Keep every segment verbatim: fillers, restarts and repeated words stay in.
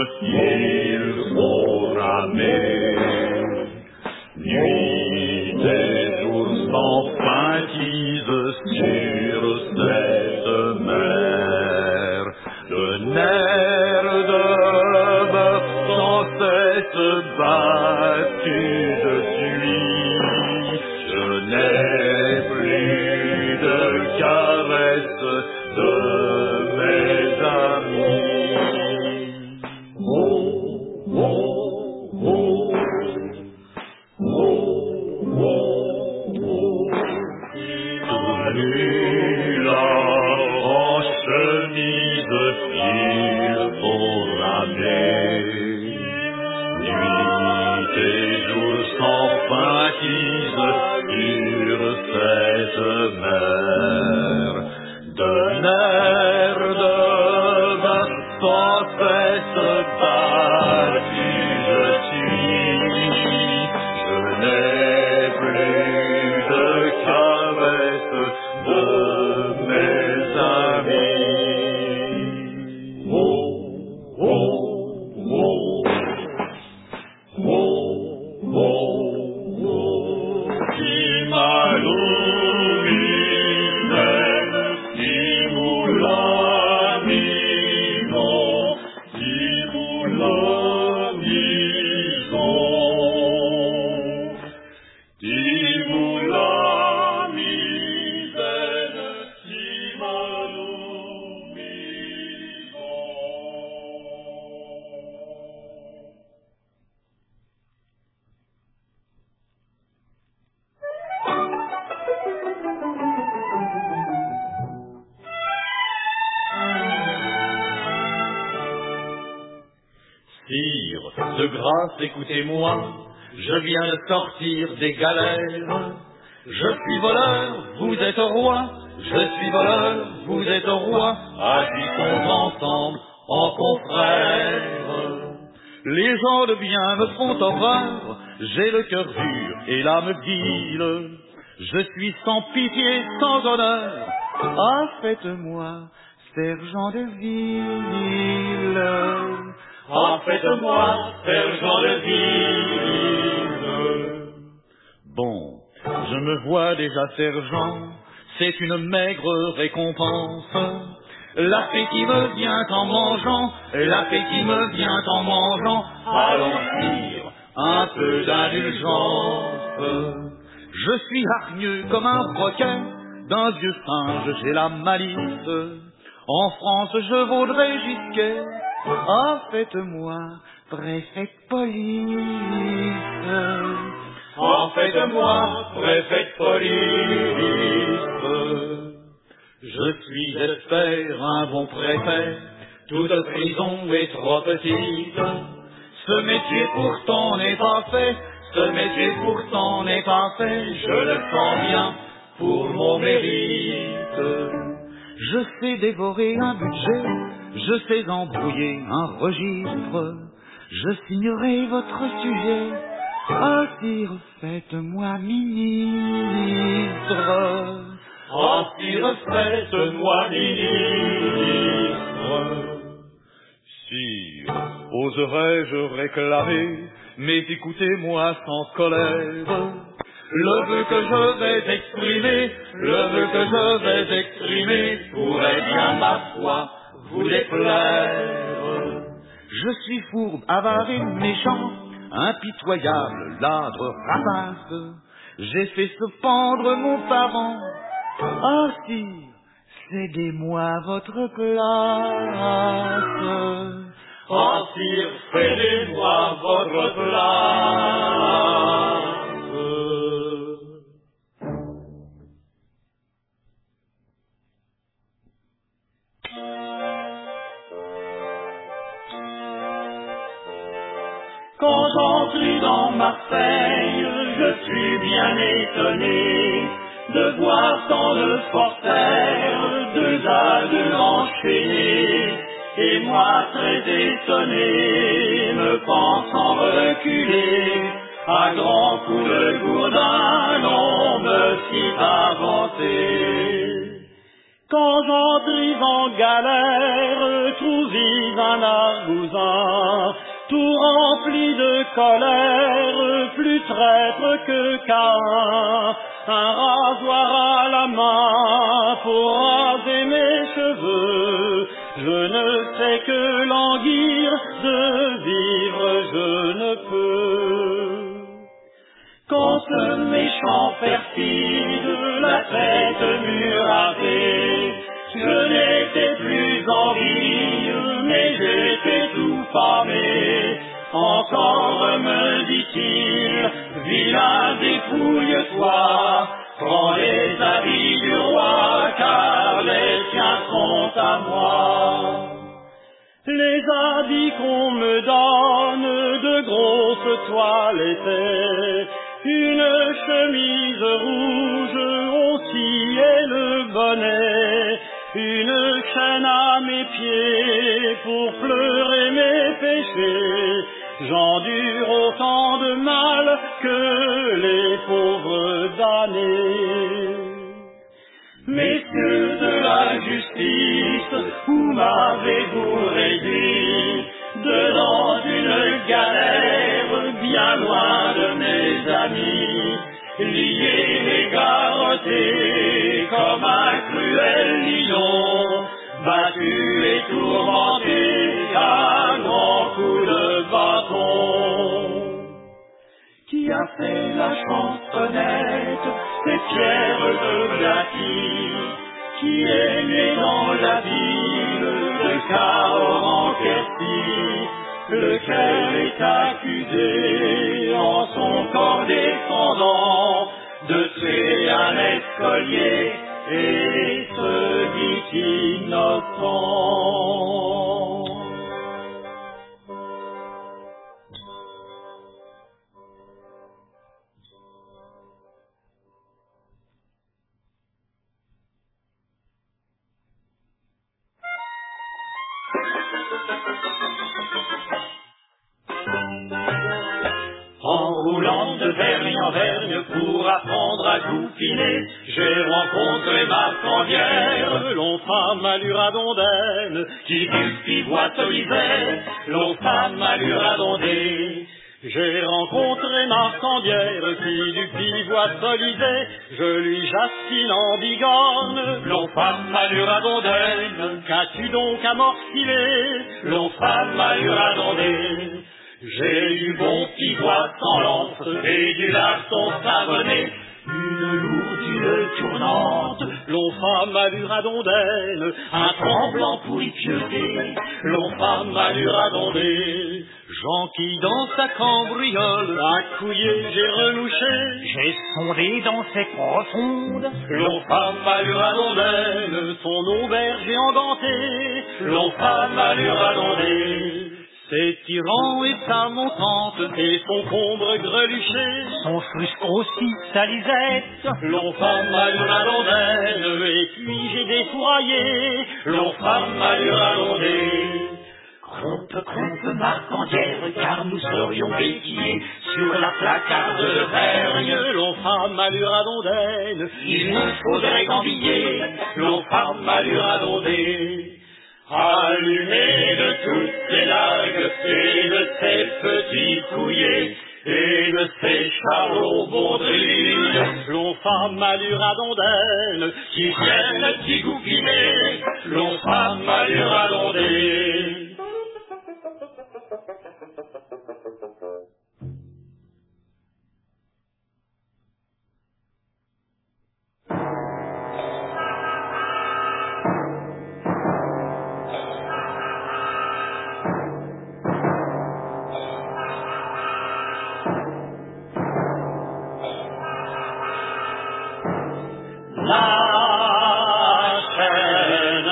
s'ils sont ramés. Nuit et jour sans fin disent sur cette mer. Le nerf de bœuf sans cesse battu je suis. Je n'ai plus de caresses de mes amis. Oh, oh, oh. Nul en chemise s'il faut ramer. Nuit et jour sans fin disent sur cette mer. De nerfs de bœuf sans cesse battu je suis. Je n'ai plus de caresses de mes amis. Oh, oh, oh. Oh, oh, oh. Si malou m'aime, si moulin mison, si moulin mison, si moulin misaine, si malou mison. Sire, de grâce, écoutez-moi, je viens de sortir des galères. Je suis voleur, vous êtes roi, je suis voleur, vous êtes roi, agissons ensemble en confrères. Les gens de bien me font horreur, j'ai le cœur dur et l'âme vile. Je suis sans pitié, sans honneur, ah faites-moi sergent de ville. Ah faites-moi sergent de ville. Bon, je me vois déjà sergent, c'est une maigre récompense. L'appétit me vient en mangeant, l'appétit me vient en mangeant. Allons dire un peu d'indulgence. Je suis hargneux comme un requin, d'un vieux singe j'ai la malice. En France je vaudrais Gisquet, ah faites-moi préfet de police. Ah faites-moi préfet de police. Je suis, j'espère, un bon préfet, toute prison est trop petite. Ce métier pourtant n'est pas fait, ce métier pourtant n'est pas fait, je le sens bien pour mon mérite. Je sais dévorer un budget, je sais embrouiller un registre, je signerai votre sujet, ah sire, faites-moi ministre. Ah sire, faites-moi ministre. Sire, oserais-je réclamer, mais écoutez-moi sans colère, le vœu que je vais exprimer, le vœu que je vais exprimer pourrait bien, ma foi, vous déplaire. Je suis fourbe, avare et méchant, impitoyable, ladre, rapace. J'ai fait se pendre mon parent, ah sire, cédez-moi votre place. Ah sire, cédez-moi votre place. Quand j'entre dans Marseille, je suis bien étonné de voir tant de forfaits, deux à deux enchaînés, et moi très étonné, me pensant reculer, à grands coups de gourdin, l'on me fit avancer. Quand j'entris en galère, trouvis un argousin, tout rempli de colère, plus traître que Caïn, un rasoir à la main pour raser mes cheveux. Je ne sais que languir, de vivre je ne peux. Quand ce méchant perfide, la tête murattée, je n'étais plus en vie, mais j'étais tout famé. Encore me dit-il, vilain dépouille-toi, prends les habits du roi, car les tiens sont à moi. Les habits qu'on me donne, de grosses toiles étaient, une chemise rouge aussi et le bonnet, une chaîne à mes pieds pour pleurer mes péchés. J'endure autant de mal que les pauvres damnés. Messieurs de la justice, où m'avez-vous réduit? Dedans une galère, bien loin de mes amis, lié et garrotté comme un cruel lion, battu et tourmenté à grands coups de bâton. Qui a fait la chansonnette, cette pierre de Blacky, qui est né dans la ville de Cahors-en-Quercy, lequel est accusé en son corps descendant de tuer un escolier et se dit innocent. En roulant de vergne en vergne pour apprendre à goupiner, j'ai rencontré Marcandière, l'on femme allure à dondaine, qui du pivoine solisait, l'on femme allure à dondée. J'ai rencontré Marcandière, qui du pivoine solisait, je lui jastine en bigorne, l'on femme allure à dondaine, qu'as-tu donc à morciller, l'on femme allure à dondée. J'ai du bon pivoine sans lance et du larçon savonné, une lourdure tournante, l'on femme allure à dondaine, un tremblant pour y pioter, l'on femme allure à dondée. Jean qui dans sa cambriole, à couiller j'ai renouché, j'ai sondé dans ses profondes, l'on femme allure à dondaine, son auberge enganté, l'on femme allure à dondée. ses tyrans et sa montante, et son combre greluché, son frusque aussi sa lisette, l'on femme allure à dondaine, et puis j'ai défouraillé, l'on femme allure à dondée. Crompe, crompe, Marcandière, car nous serions béquillés sur la placarde de Vergne, l'on femme allure à dondaine, il nous faudrait gambiller, l'on femme allure à dondée. Allumé de toutes ces lagues et de ces petits couillés et de ces charlots baudrilles, l'on femme allure à dondaine, qui viennent s'y goupiner, l'on femme allure à dondée. La chaîne,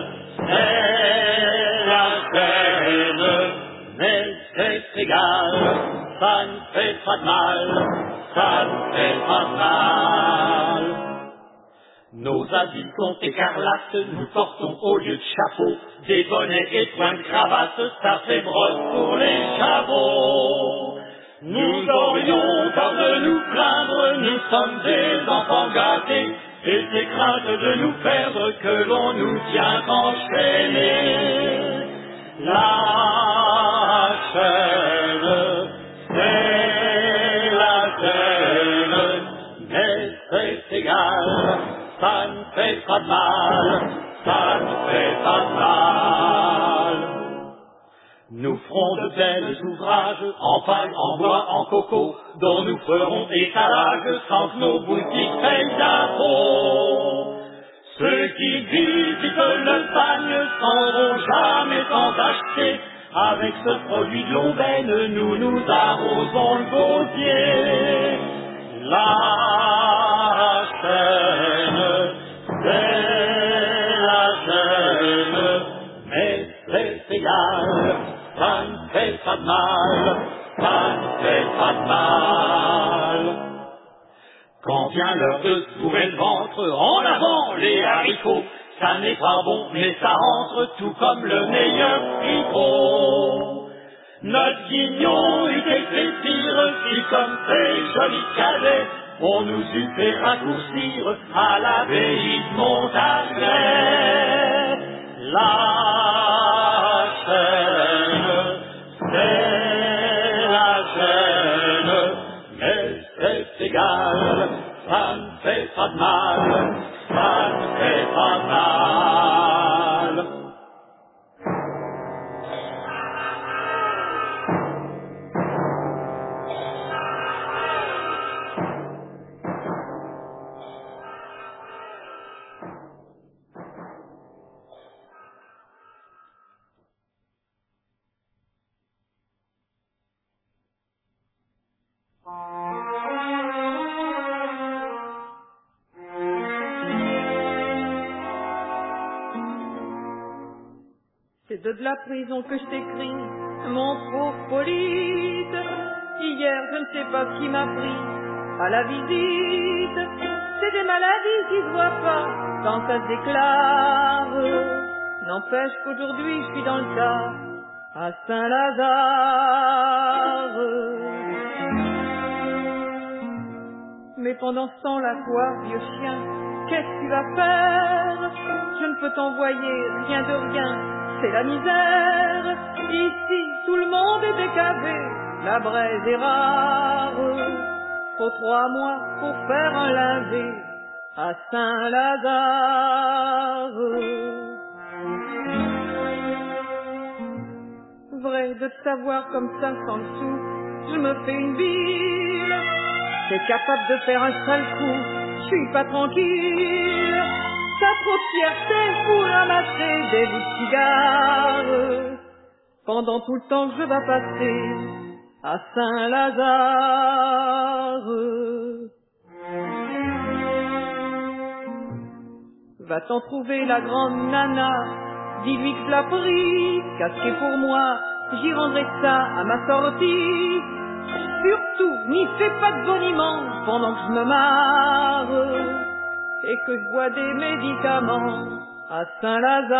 c'est la chaîne, mais c'est égal, ça ne fait pas de mal, ça ne fait pas de mal. Nos habits sont écarlates, nous portons au lieu de chapeau des bonnets et points de cravate, ça fait brosse pour les chameaux. Nous aurions tort de nous plaindre, nous sommes des enfants gâtés, et ces craintes de nous perdre que l'on nous tient enchaînés. La chaîne, c'est la chaîne, mais c'est égal, ça ne fait pas de mal, ça ne fait pas de mal. Nous ferons de belles ouvrages en paille, en bois, en coco, dont nous ferons étalage sans que nos boutiques payent d'impôts. Ceux qui visitent le bagne s'en vont jamais sans acheter. Avec ce produit de l'aubaine, nous nous arrosons le gosier. La chaîne, c'est la chaîne, mais c'est égal, ça ne fait pas de mal, ça ne fait pas de mal. Quand vient l'heure de se bourrer le ventre, en avant les haricots, ça n'est pas bon, mais ça rentre tout comme le meilleur fricot. Notre guignon eût été pire si, comme ces jolis cadets, on nous eût fait raccourcir à l'abbaye de Montargis. La chaîne, c'est la chaîne, mais c'est égal, ça ne fait pas de mal, ça ne fait pas de mal. C'est de la prison que je t'écris, mon pauvre Polyte. Hier, je ne sais pas ce qui m'a pris à la visite. C'est des maladies qui se voient pas quand ça se déclare. N'empêche qu'aujourd'hui, je suis dans le cas à Saint-Lazare. Mais pendant ce temps-là, toi, vieux chien, qu'est-ce que tu vas faire? Je ne peux t'envoyer rien de rien, c'est la misère. Ici, tout le monde est décavé, la braise est rare. Faut trois mois pour faire un lavé à Saint-Lazare. Vrai de te savoir comme ça sans le sou, je me fais une bile. T'es capable de faire un sale coup, je suis pas tranquille. T'as trop de fierté pour ramasser des bouts de cigares pendant tout le temps que je vais passer à Saint-Lazare. Va t'en trouver la grande nana, dis-lui que je l'ai pris, casqué pour moi, j'y rendrai ça à ma sortie. Surtout, n'y fais pas de boniment pendant que je me marre et que je bois des médicaments à Saint-Lazare.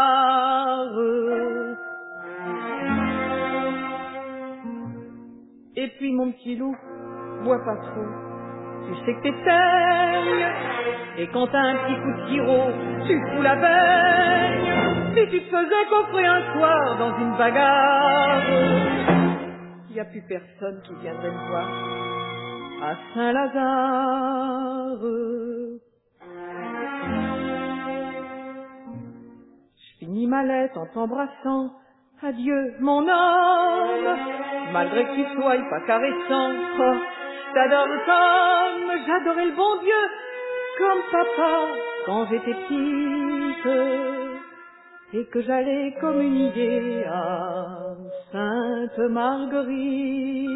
Et puis mon petit loup, bois pas trop, tu sais que t'es saigne, et quand t'as un petit coup de sirop, tu fous la baigne. Si tu te faisais coffrer un soir dans une bagarre, y a plus personne qui viendrait me voir à Saint-Lazare. Je finis ma lettre en t'embrassant. Adieu, mon homme, malgré que tu sois pas caressant. Oh, je t'adore comme j'adorais le bon Dieu, comme papa quand j'étais petite, et que j'allais communier à Sainte Marguerite.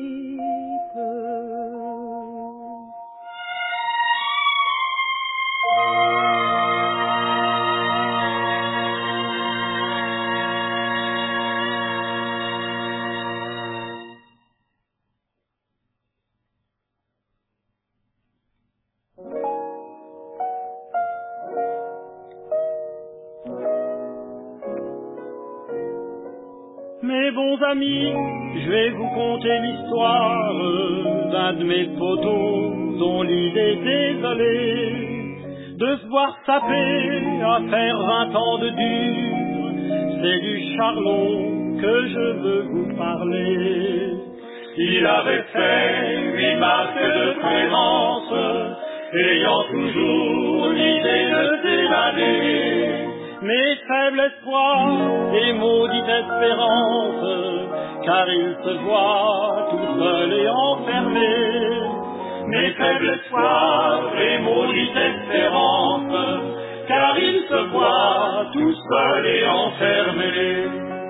Mes bons amis, je vais vous conter l'histoire d'un de mes poteaux dont l'île est désolée. de se voir taper à faire vingt ans de dur. C'est du Charlot que je veux vous parler. Il avait fait huit marques de présence, ayant toujours l'idée de s'évader. Mais faible espoir et maudite espérance, car il se voit tout seul et enfermé. Mais faible espoir et maudite espérance, car il se voit tout seul et enfermé.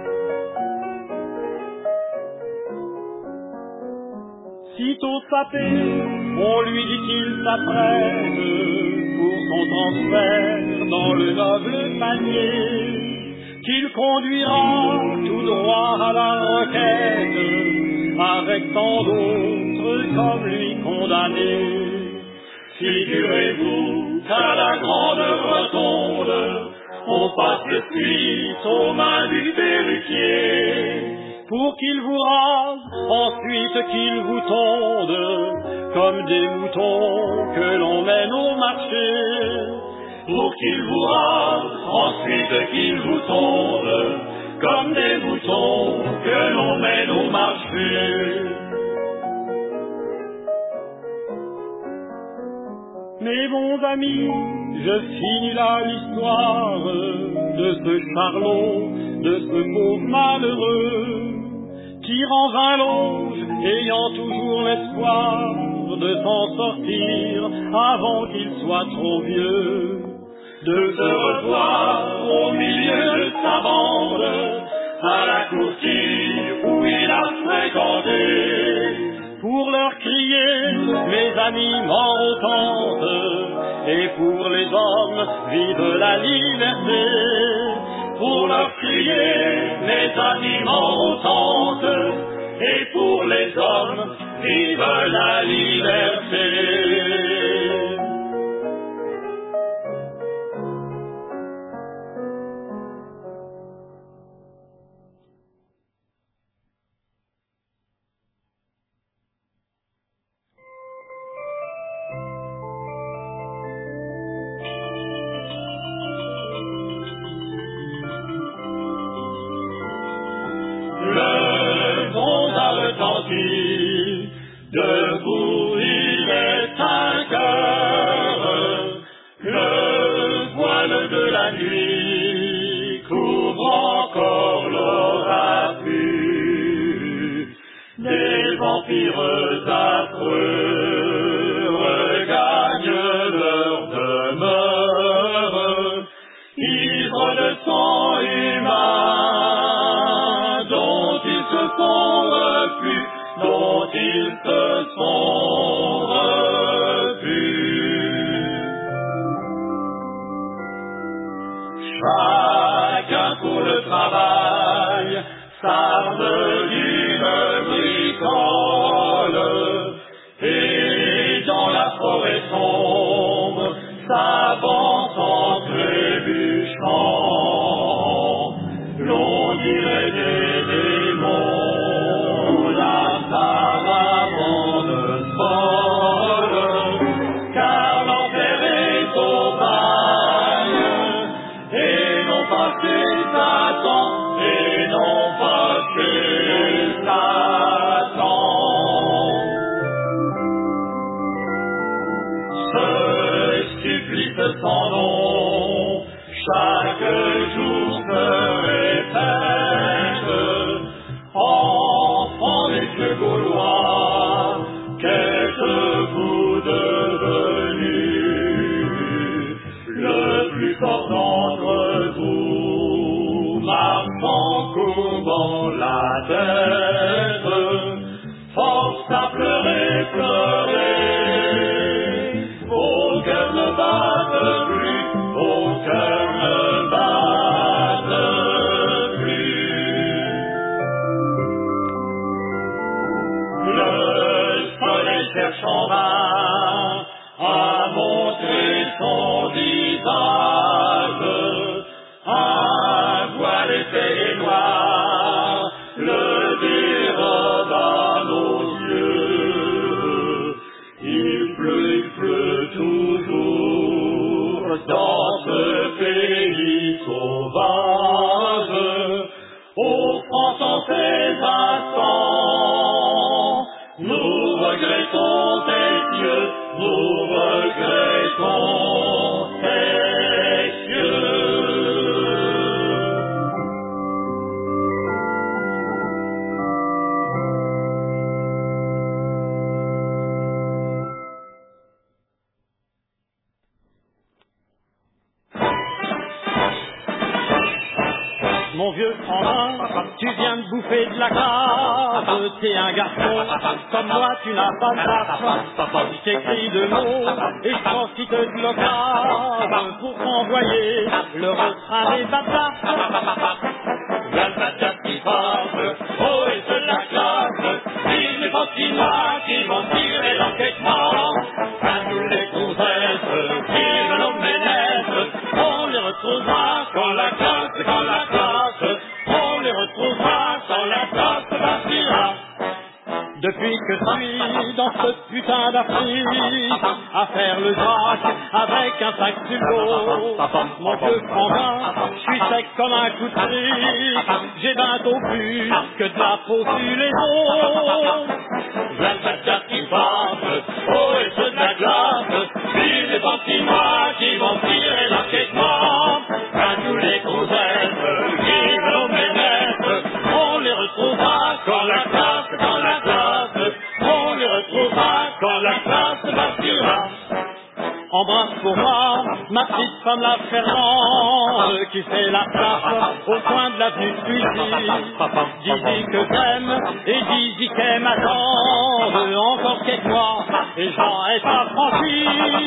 Sitôt sapé, on lui dit qu'il s'apprête pour son transfert dans le noble panier, qu'il conduira tout droit à la requête, avec tant d'autres comme lui condamnés. Figurez-vous qu'à la grande rotonde, on passe de suite aux mains du perruquier, pour qu'il vous rase, ensuite qu'il vous tonde, comme des moutons que l'on mène au marché. Pour qu'il vous rase, ensuite qu'il vous tonde, comme des moutons que l'on mène au marché. Mes bons amis, je finis là l'histoire de ce Charlot, de ce pauvre malheureux, qui rend vingt longes, ayant toujours l'espoir de s'en sortir avant qu'il soit trop vieux. De se revoir au milieu de sa bande, à la courtille où il a fréquenté, pour leur crier, mes amis morts aux tentes, et pour les hommes, vive la liberté. Pour leur crier, mes amis morts aux tentes, et pour les hommes, vive la liberté. Le monde a retenti, debout il est cinq heures, le voile de la nuit couvre encore l'orage, des vampires affreux regagnent leur demeure, ivres de sang humain, dont ils se sont revus. Chacun pour le travail, s'arme d'une bricole, et dans la forêt sombre, s'avance en trébuchant. L'on dirait des démons, car l'enfer est au bail, et non pas chez Satan, et non pas chez Satan. Ce supplice sans nom, chaque jour se répète, enfant des dieux gaulois, qu'êtes-vous devenu? Le plus fort d'entre vous, marchant, courbant la tête, force à pleurer, pleurer, vos cœurs ne battent plus, vos cœurs ne battent plus. Le soleil cherche en vain à montrer son visage, un voile épais et noir le dérobe à nos yeux. Il pleut, il pleut toujours, les instants. Nous regrettons tes yeux, nous regrettons tes yeux. Mon vieux frangin, tu viens de bouffer de la cave, t'es un garçon, comme moi tu n'as pas de taf. Je t'écris deux mots et je profite de l'occasion pour t'envoyer le refrain des bataves. La patate qui passe, oh et de la classe, vive les Pantinois qui vont tirer l'enquêtement. À tous les gonzesses, vive nos ménètres, on les retrouvera quand la classe, quand la classe, on les retrouvera quand la classe partira. Depuis que je suis dans ce putain d'Afrique, à faire le Jacques avec un sac sur le dos, mon vieux frangin, je suis sec comme un coup de trique, j'ai bientôt plus que de la peau sur les os. La patate qui passe, oh et c'est de la glace, vive les Pantinois qui vont tirer l'enquêtement. À tous les gonzesses, vive nos ménètres, on les retrouvera quand la classe, quand la classe, on les retrouvera quand la classe partira. Embrasse pour moi ma petite femme la Fernande qui fait la place au coin de l'avenue de Suzy. Dis-y que t'aimes et dis-y qu'elle m'attende encore quelques mois et j'en ai pas franchi.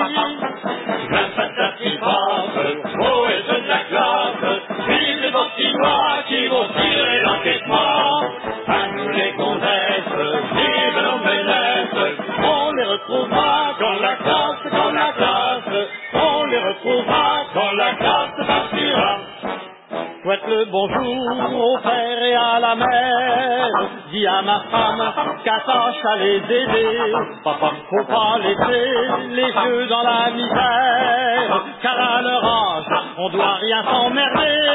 La patate qui passe, oh et de la glace, vive les Pantinois qui vont tirer l'enquêtement. À nous les gonzesses, vive nos ménètres, on les retrouvera quand la classe, quand la classe, on les retrouvera quand la classe partira. Souhaite le bonjour au père et à la mère, dis à ma femme qu'attache à les aider. Faut pas laisser les yeux dans la misère, car à leur âge, on doit rien s'emmerder.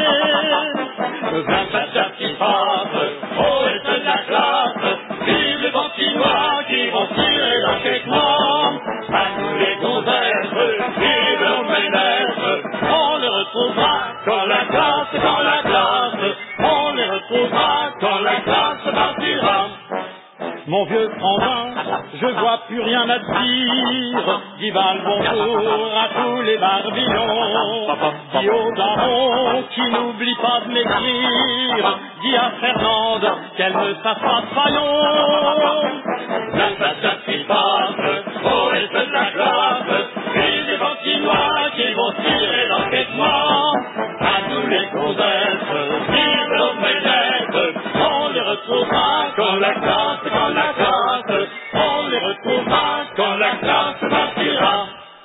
Le vingt patate qui passe, oh et c'est de la classe, vive les Pantinois qui vont tirer l'enquêtement. À nous les gonzesses, vive nos ménètres, on les retrouvera quand la classe, quand la classe, on les retrouvera quand la classe partira. Mon vieux frangin, je vois plus rien à te dire, dis va le bonjour à tous les barbillons, dis aux darons qui n'oublient pas de m'écrire, dis à Fernande qu'elle ne fasse pas de faillon. La patate qui passe, oh et c'est de la glace, vive les Pantinois qui vont tirer l'enquêtement. À tous les gonzesses, vive nos ménètres, on les retrouvera quand la classe, quand la classe, on les retrouvera quand la classe partira.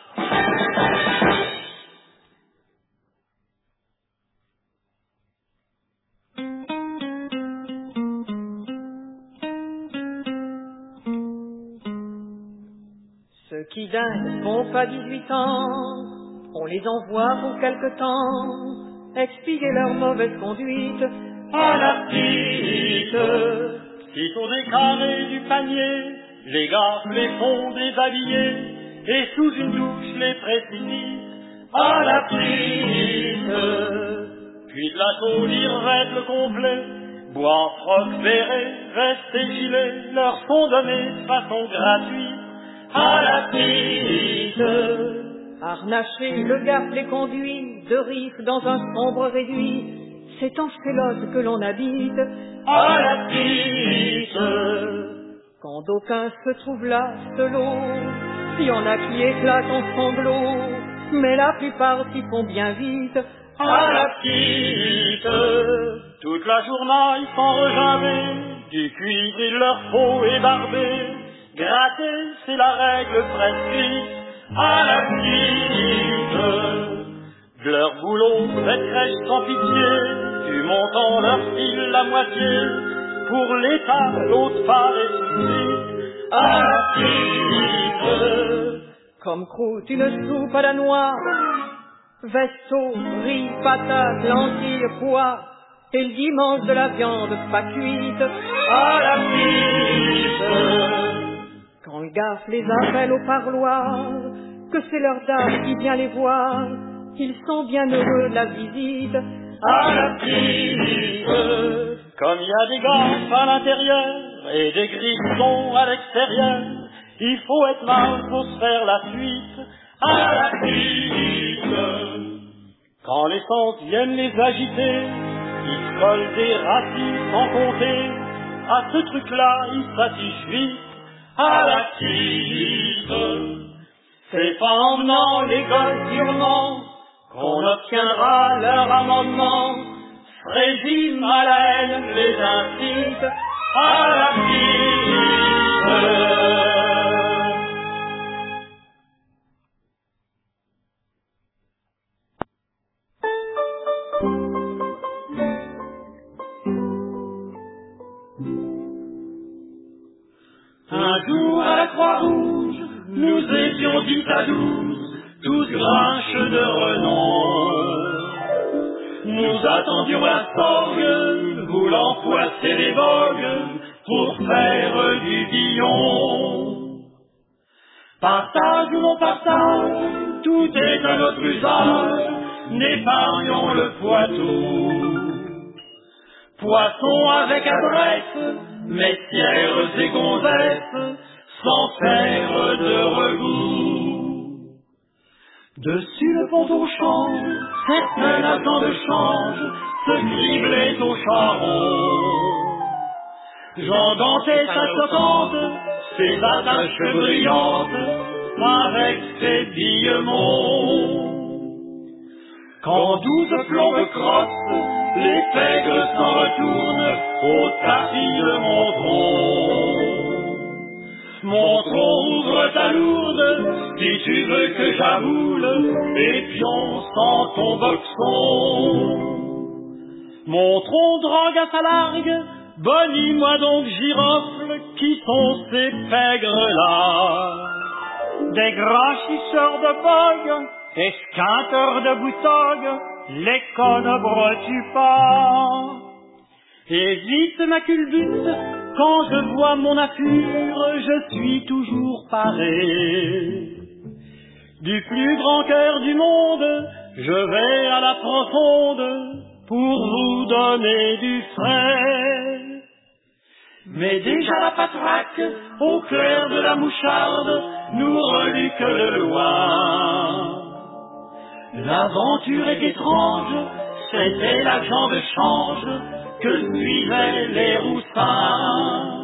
Ceux qui d'un n'ont pas dix-huit ans, on les envoie pour quelque temps expier leur mauvaise conduite À la petite, qui sont des carrés du panier, les gars les font déshabiller, et sous une douche les précipitent. À la petite, puis de la tôle ils revêtent le complet, bois, froc, béret, veste et gilet, leur sont donnés de façon gratuite. À la petite, harnaché, le garde les conduit de rive dans un sombre réduit. C'est en Scélote que l'on habite. À la petite, quand d'aucuns se trouvent là, solo, il y en a qui éclatent en sanglots, mais la plupart s'y font bien vite. À la petite, toute la journée ils sont regardés, du cuivre il leur faut ébarber, gratter c'est la règle prescrite. À la petite, de leur boulot maîtresse sans pitié, du montant leur file la moitié, pour l'État l'autre part est suffit. À la petite, comme croûte une soupe à la noix, vaisseau, riz, patates, lentilles, pois, et le dimanche de la viande pas cuite à la piste. Quand le gaffe les appelle au parloir, que c'est leur dame qui vient les voir, ils sont bien heureux de la visite à la piste. Comme il y a des gaffes à l'intérieur et des grissons à l'extérieur, il faut être mal pour se faire la suite à la piste. Quand les sens viennent les agiter, ils se collent des racines sans compter, à ce truc-là ils s'affichent vite à la piste. C'est pas en menant les gosses sûrement qu'on obtiendra leur amendement. Régime à la haine les incite à la piste. Un jour à la Croix-Rouge, nous étions dix à douze, tous grinches de renom. Nous attendions la sorgue, voulant poisser les vogues pour faire du billon. Partage ou non partage, tout est à notre usage, n'épargnons le poitou. Poisson avec adresse, messières et gonzesses, sans faire de regout. Dessus le pont au change, certains agents de change se criblaient au charron. Jean Gantet s'assotante, ses attaches brillantes, avec ses billements. Quand douze plombes crossent, les pègres s'en retournent au tapis de Montron. Montron, ouvre ta lourde, si tu veux que j'aboule, et pion sans ton boxon. Montron, drogue à sa largue, bonnie-moi donc girofle, qui sont ces pègres-là? Des granchisseurs de bogue, esquinteurs de boutogue, les connabres-tu pas? Hésite ma culbute, quand je vois mon affure, je suis toujours paré. Du plus grand cœur du monde, je vais à la profonde pour vous donner du frais. Mais déjà la patraque, au clair de la moucharde, nous reluque le loin. L'aventure est étrange, c'était l'agent de change que suivaient les roussins.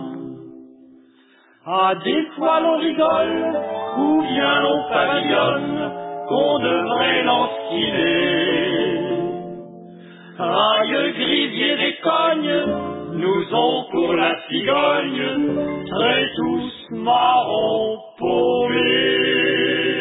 Ah, des fois l'on rigole, ou bien l'on pavillonne, qu'on devrait l'enfiler. Aïe, grivier des cognes, nous ont pour la cigogne, très tous marrons paumés.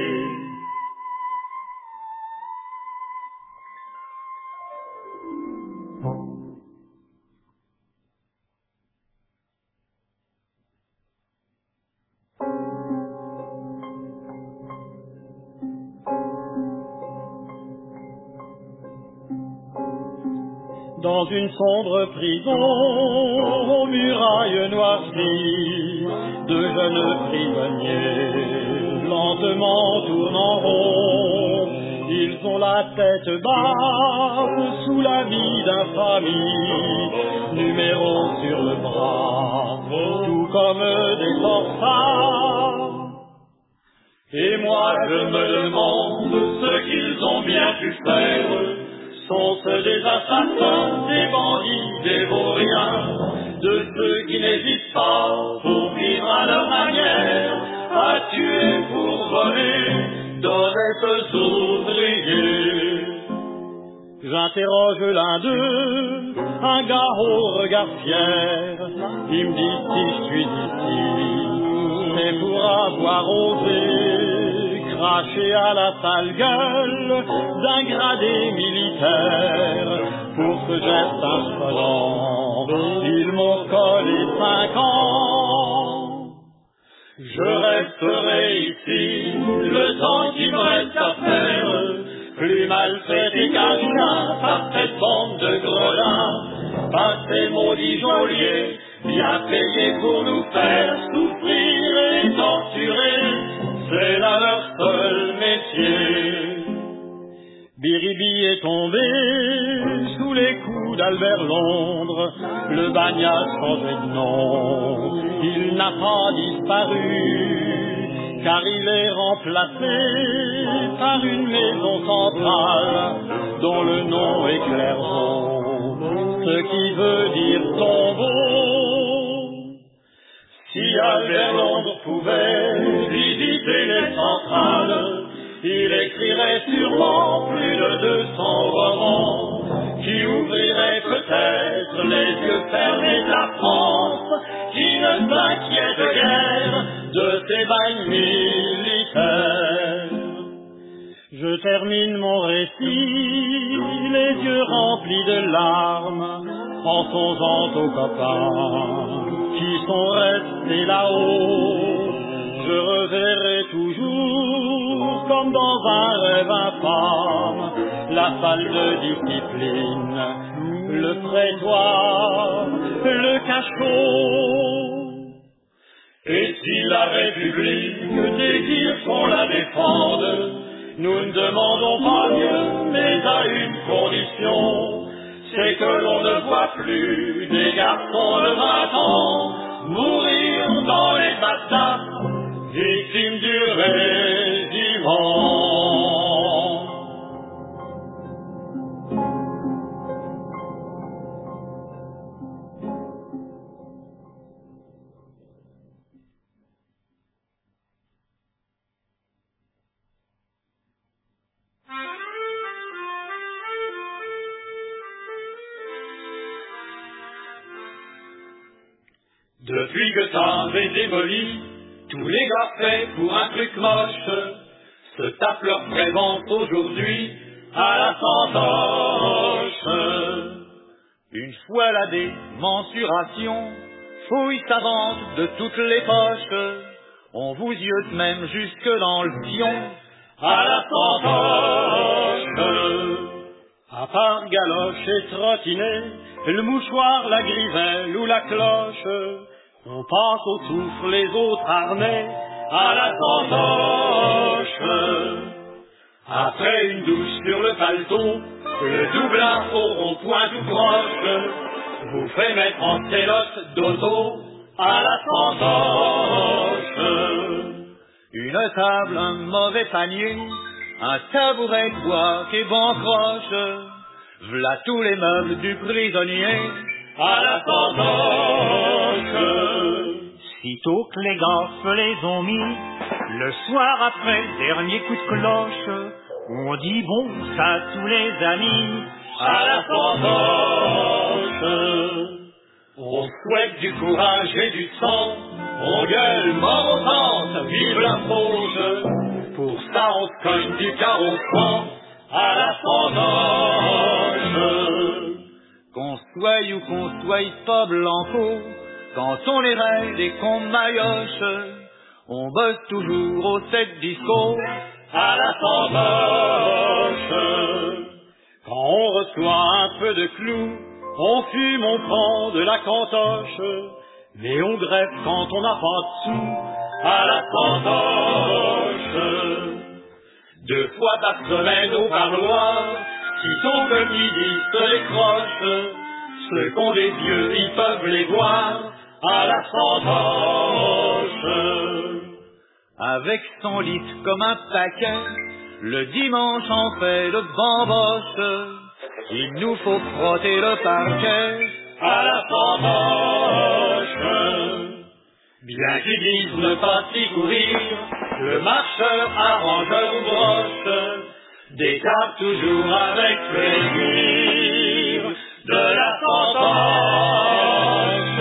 Dans une sombre prison, aux murailles noircies, deux jeunes prisonniers, lentement tournant rond, ils ont la tête basse sous la vie d'infamie, numéro sur le bras, tout comme des forçats. Et moi je me demande ce qu'ils ont bien pu faire. Sont ceux des assassins, des bandits, des vauriens, de ceux qui n'hésitent pas, pour vivre à leur manière, à tuer pour voler d'honnêtes ouvriers. J'interroge l'un d'eux, un gars au regard fier, il me dit si je suis ici, c'est pour avoir osé cracher à la sale gueule d'un gradé militaire. Pour ce geste insolent, ils m'ont collé cinq ans. Je resterai ici le temps qu'il me reste à faire, plus maltraité qu'un chien par cette bande de gredins, par ces maudits geôliers, bien payés pour nous faire souffrir et torturer, c'est là leur seul métier. Biribi est tombé sous les coups d'Albert Londres, le bagne a changé de nom, il n'a pas disparu, car il est remplacé par une maison centrale dont le nom est Clairvaux, ce qui veut dire tombeau. Si Albert Londres pouvait visiter les centrales, il écrirait sûrement plus de deux cents romans qui ouvriraient peut-être les yeux fermés de la France, qui ne s'inquiète guère de ses bagnes militaires. Je termine mon récit, les yeux remplis de larmes, en songeant aux copains qui sont restés là-haut. Je reverrai toujours, comme dans un rêve infâme, la salle de discipline, le prétoire, le cachot. Et si la République désire qu'on la défende, nous ne demandons pas mieux, mais à une condition, c'est que l'on ne voit plus des garçons de vingt ans mourir dans les batailles, victimes du régiment. Depuis que ça est démoli, tous les gars faits pour un truc moche se tapent leur prévente aujourd'hui à la fantoche. Une fois la démensuration, fouille savante de toutes les poches, on vous yeux même jusque dans le pion à la fantoche. À part galoche et trottinet, le mouchoir, la grivelle ou la cloche, on passe au souffle les autres armés à la fantoche. Après une douche sur le paletot, le doublard au rond-point tout proche vous fait mettre en télote d'auto à la fantoche. Une table, un mauvais panier, un tabouret de bois qui bancroche, v'là tous les meubles du prisonnier à la fantoche. Sitôt que les gars les ont mis, le soir après le dernier coup de cloche, on dit bon ça à tous les amis à la fantoche. On souhaite du courage et du sang, on gueule montante, vive la fauche. Pour ça on se cogne du carreau à la fantoche. Qu'on soit ou qu'on soit pas blanco, quand on est raide et qu'on maillotche, on bosse toujours au sept disco à la fantoche. Quand on reçoit un peu de clous, on fume, on prend de la cantoche, mais on greffe quand on n'a pas de sous à la fantoche. Deux fois par semaine au parloir, si ton commis se décroche, ceux qui ont des yeux, ils peuvent les voir à la fantoche. Avec son litre comme un paquet, le dimanche en fait de bamboche, il nous faut frotter le parquet à la fantoche. Bien qu'ils disent ne pas s'y courir, le marcheur, arrangeur ou broche détape toujours avec plaisir de la fantoche.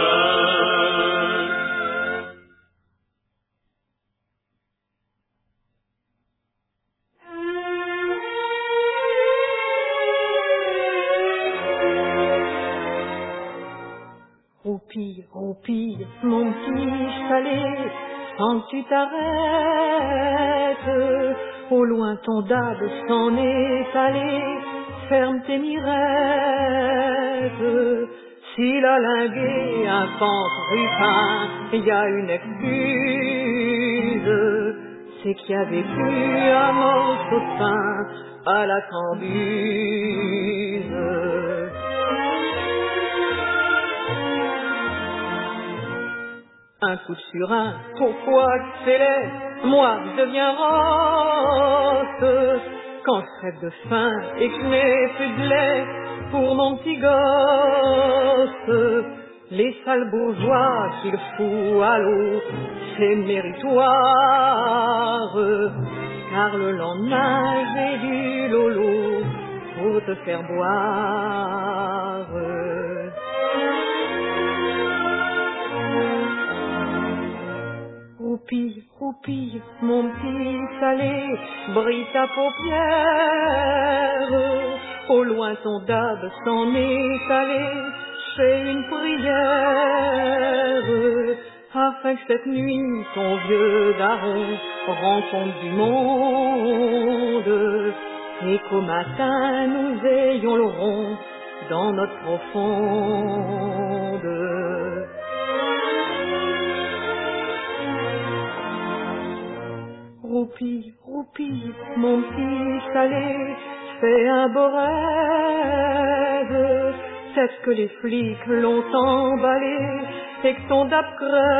Roupille, roupille, mon petit chalet, sans que tu t'arrêtes, Au loin ton dab s'en est allé, ferme tes mirettes. S'il a lingué un pantre rupin, il y a une excuse, c'est qu'il y a vécu un morceau de pain à la cambuse. Un coup de surin, pourquoi c'est laid, moi je deviens rosse. Quand je crève de faim et que je n'ai plus de lait pour mon petit gosse, les sales bourgeois qu'il fout à l'eau, c'est méritoire, car le lendemain j'ai du lolo pour te faire boire. Roupille, roupille, mon petit salé, brille ta paupière. Au loin ton dab s'en est allé, fais une prière, afin que cette nuit ton vieux daron rencontre du monde, et qu'au matin nous ayons le rond dans notre profonde. Roupille, roupille, mon petit salé, fais un beau rêve. Peut-être que les flics l'ont emballé et que ton dap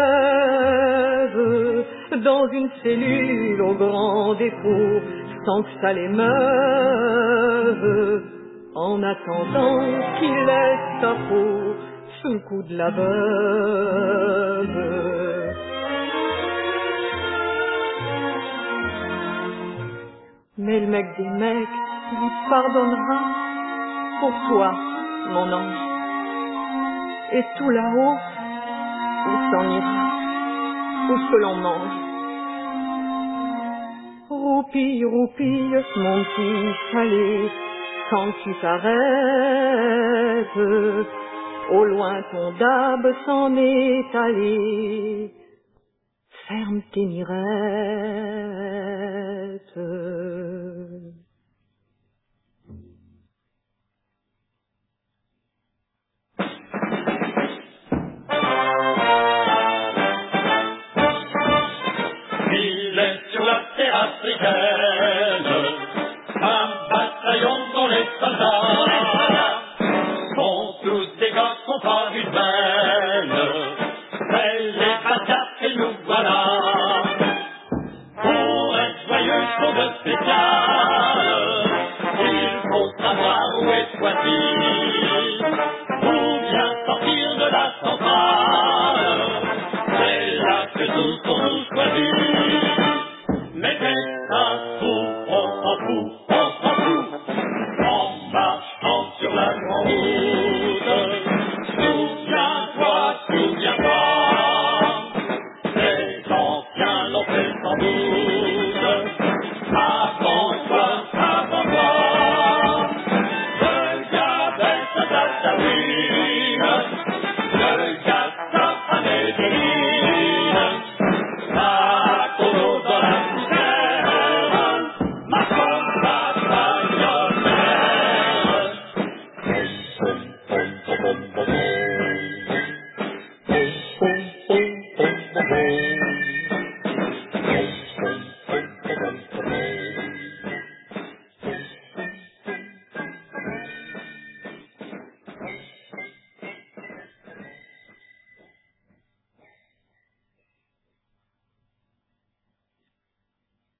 crève dans une cellule au grand dépôt sans que ça l'émeuve, en attendant qu'il laisse sa peau sous le coup de la veuve. Mais le mec des mecs lui pardonnera pour toi, mon ange. Et tout là-haut, où s'en ira, où ce que l'on mange. Roupille, roupille, mon petit salé, quand tu t'arrêtes, au loin ton dab s'en est allé. Ferme tes mirettes. Il est sur la terre africaine, un bataillon dont les soldats sont tous des gars qui n'ont pas vu de veine. C'est les bâtards que nous voilà. Pour être joyeux, chose spéciale, il faut savoir où est choisi, pour bien sortir de la centrale. C'est là que tout pour nous choisir. Mais c'est un fou, on s'en fout, on s'en fout. En marchant sur la grande route, souviens-toi, souviens-toi, les anciens l'ont fait sans doute. Avant toi, avant toi, le diabète de ta tartine,